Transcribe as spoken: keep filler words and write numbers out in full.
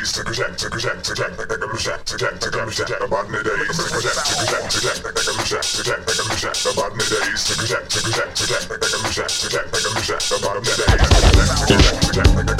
days to present to present to present to present to present to present the bottom of days to present to present to present to present to present to present the bottom of days to present to present to present to present to present the bottom of days to present to present to present